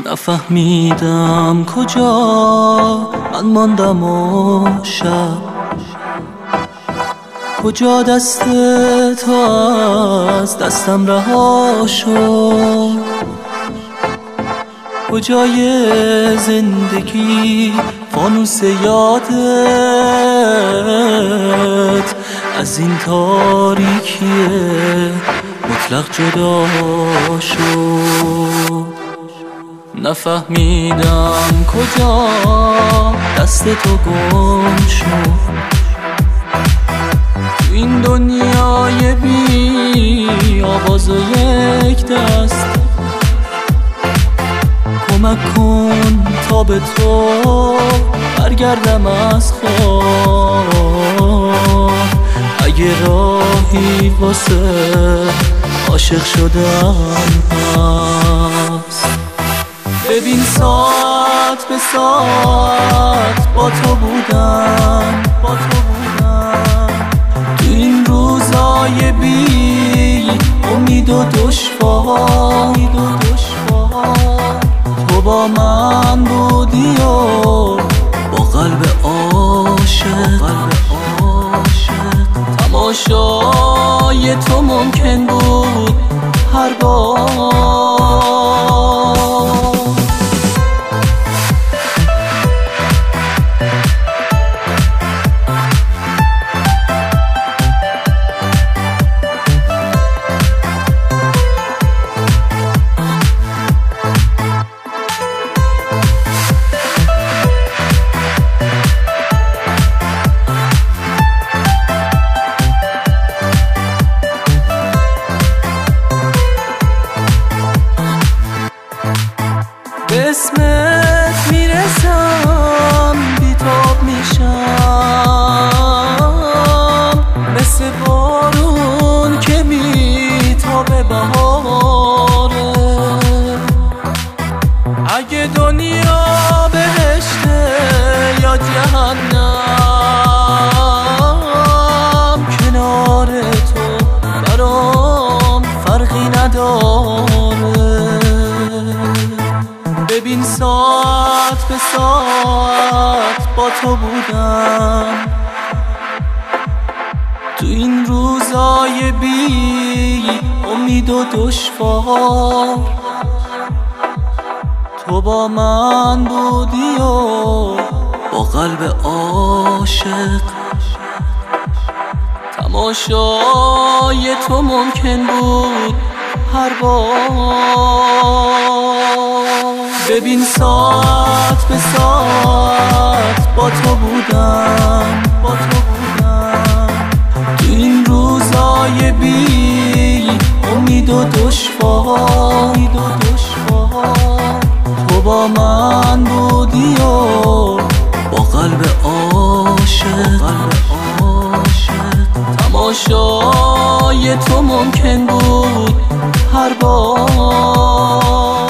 نفهمیدم کجا من ماندم و شب کجا دست تو از دستم رها شد، کجای زندگی فانوس یادت از این تاریکی مطلق جدا شد. نفهمیدم کجا دست تو گم شد، تو این دنیای بی آواز و یک دست. کمک کن تا به تو برگردم از خواب، اگه راهی واسه عاشق شدم هست. ببین ساعت به ساعت با تو بودم، تو این روزای بی امید و دشوار. تو با من بودی و با قلب عاشق، تماشای تو ممکن بود هر بار. به اسمت میرسم بیتاب میشم، مثل بارون که میتابه بهاره. اگه دنیا بهشته یا جهنم، کنار تو برام فرقی نداره. ببین ساعت به ساعت با تو بودم، تو این روزای بی امید و دشوار. تو با من بودی و با قلب عاشق، تماشای تو ممکن بود هر بار. ببین ساعت به ساعت با تو بودم، تو این روزای بی امید و دشوار. تو با من بودی و با قلب عاشق، تماشای تو ممکن بود هر بار.